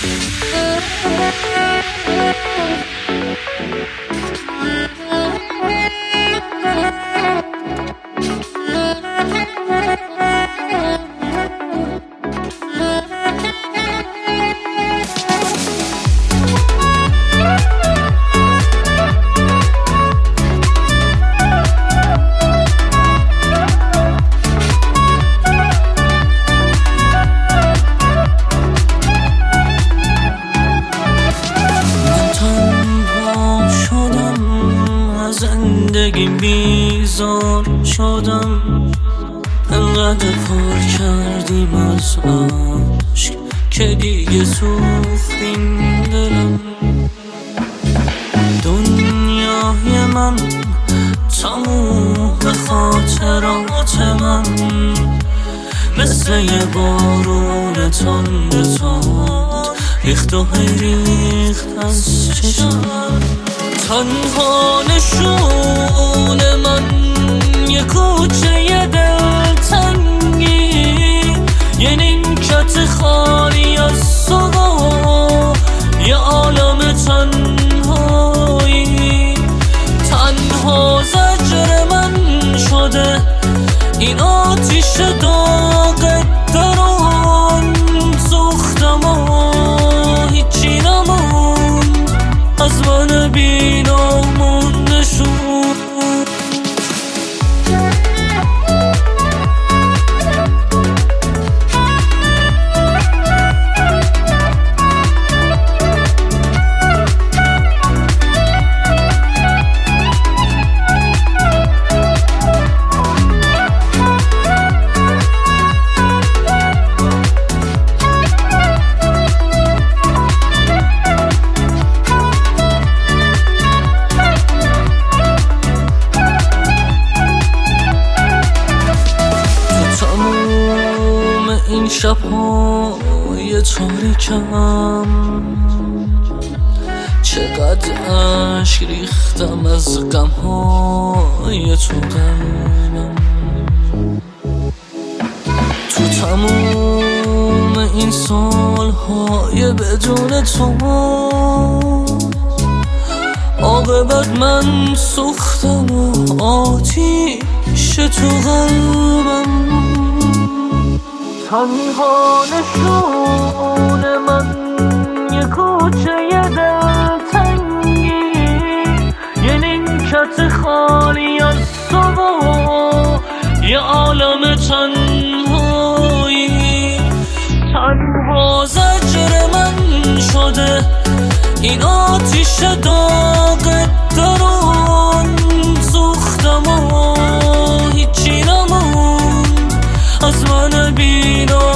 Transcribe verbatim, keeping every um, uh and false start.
زندگی بیزار شدم، انقدر پر کردیم از عشق که دیگه سوختیم دلم. دنیای من تموم خاطرات من مثل یه بارون تند تند ریخت و ریخت از چشم. تنها نشون من یه کوچه یه دلتنگی، یه نیمکت خالی از صبح، یه عالم تنهایی. تنها زجر من شده این آتیش داغ درون، سوختم و هیچی نموند از من بینامون نشون. این شب‌های تاریکم چقدر اشک ریختم از غم‌های تو قلبم. تو تموم این سال‌های بدون تو عاقبت من سوختم و آتیش تو قلبم. تنها نشون من یه کوچه یه دلتنگی، یه نیمکت خالی از صبح، یه عالم تنهایی. تنها زجر من شده این آتیش داغ درون، سوختم و هیچی نموند از من بینام.